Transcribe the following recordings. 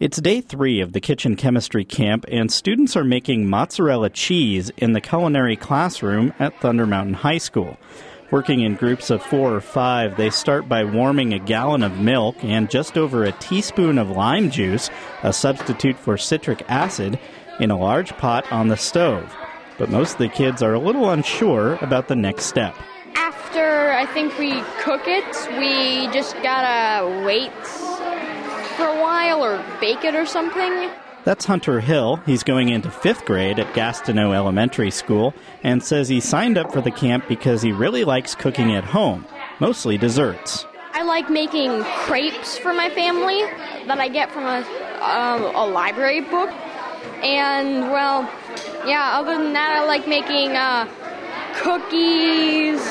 It's day 3 of the kitchen chemistry camp, and students are making mozzarella cheese in the culinary classroom at Thunder Mountain High School. Working in groups of 4 or 5, they start by warming a gallon of milk and just over a teaspoon of lime juice, a substitute for citric acid, in a large pot on the stove. But most of the kids are a little unsure about the next step. After I think we cook it, we just gotta wait for a while or bake it or something. That's Hunter Hill. He's going into 5th grade at Gastineau Elementary School and says he signed up for the camp because he really likes cooking at home, mostly desserts. I like making crepes for my family that I get from a library book. And, well, yeah, other than that, I like making cookies,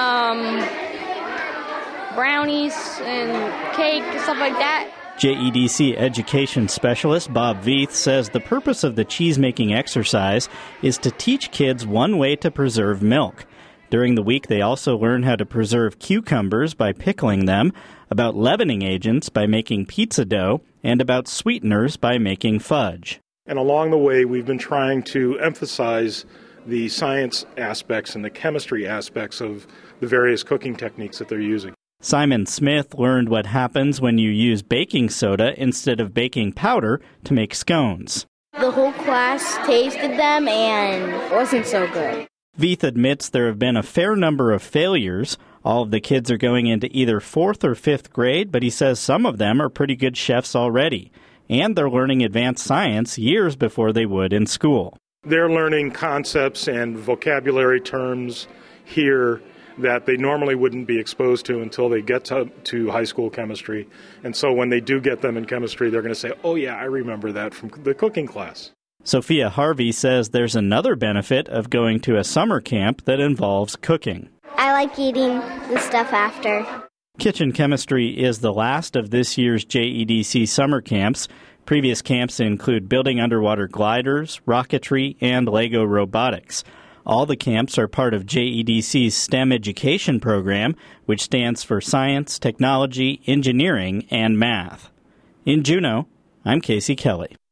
brownies, and cake, stuff like that. JEDC education specialist Bob Veith says the purpose of the cheese-making exercise is to teach kids one way to preserve milk. During the week, they also learn how to preserve cucumbers by pickling them, about leavening agents by making pizza dough, and about sweeteners by making fudge. And along the way, we've been trying to emphasize the science aspects and the chemistry aspects of the various cooking techniques that they're using. Simon Smith learned what happens when you use baking soda instead of baking powder to make scones. The whole class tasted them and it wasn't so good. Veith admits there have been a fair number of failures. All of the kids are going into either 4th or 5th grade, but he says some of them are pretty good chefs already. And they're learning advanced science years before they would in school. They're learning concepts and vocabulary terms here that they normally wouldn't be exposed to until they get to high school chemistry. And so when they do get them in chemistry, they're going to say, oh yeah, I remember that from the cooking class. Sophia Harvey says there's another benefit of going to a summer camp that involves cooking. I like eating the stuff after. Kitchen chemistry is the last of this year's JEDC summer camps. Previous camps include building underwater gliders, rocketry, and Lego robotics. All the camps are part of JEDC's STEM education program, which stands for Science, Technology, Engineering, and Math. In Juneau, I'm Casey Kelly.